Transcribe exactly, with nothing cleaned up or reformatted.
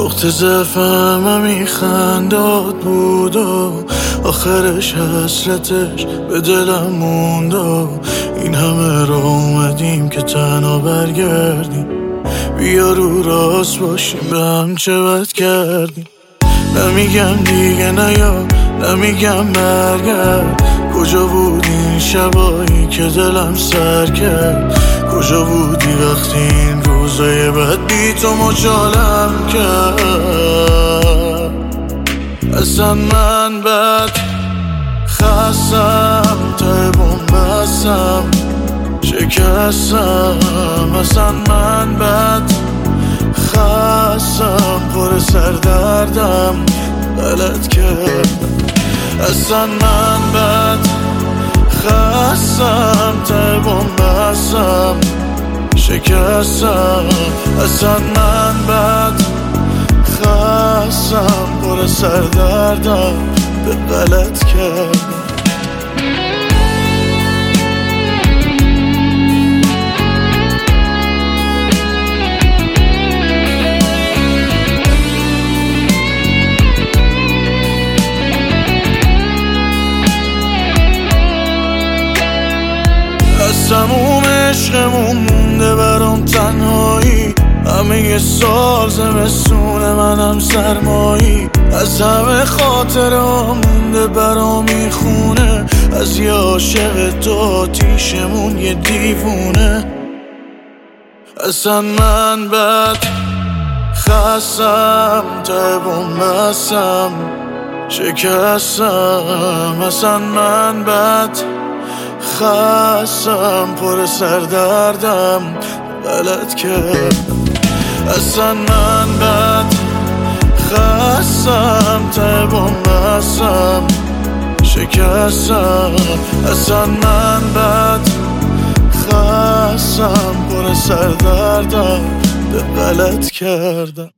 نقطه ضعفم همی خندات بود و آخرش حسرتش به دلم موند و این همه را اومدیم که تنها برگردیم. بیا رو راست باشیم به هم چه بد کردیم. نمیگم دیگه نیا، نمیگم برگرد. کجا بودی این شبایی که دلم سر کرد؟ کجا بودی وقتی این روزای بد بی تو مجالم کرد؟ اصلا من بد خستم، ته بومبستم، شکستم. اصلا من بد خستم، پر سردردم، غلط کردم. اصلا من بد خستم، ته بومبستم، شکستم. اصلا من بد خستم، پر سردردم، به غلط کردم. از تموم عشقمون مونده برام تنهایی، همه یه سال زمستون منم سرمایی. از همه خاطرها مونده برام این خونه، از یه عاشق تو آتیشمون یه دیوونه. اصلا من بد خستم، ته بومبستم، شکستم. اصلا من بد خستم، پر سردردم، غلط کردم. اصلا من بد خستم، ته بومبستم، شکستم. اصلا من بد خستم، پر سردردم، به غلط کردم.